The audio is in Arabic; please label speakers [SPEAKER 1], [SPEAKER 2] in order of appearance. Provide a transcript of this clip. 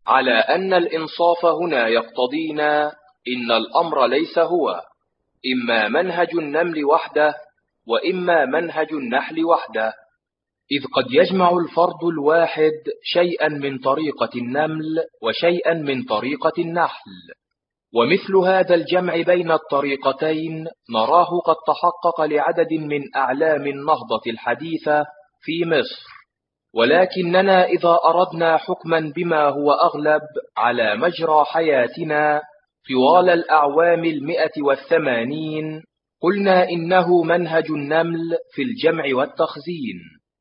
[SPEAKER 1] على أن الإنصاف هنا يقتضينا إن الأمر ليس هو إما منهج النمل وحده وإما منهج النحل وحده، إذ قد يجمع الفرد الواحد شيئا من طريقة النمل وشيئا من طريقة النحل، ومثل هذا الجمع بين الطريقتين نراه قد تحقق لعدد من أعلام النهضة الحديثة في مصر. ولكننا إذا أردنا حكما بما هو أغلب على مجرى حياتنا طوال الأعوام 180 قلنا إنه منهج النمل في الجمع والتخزين.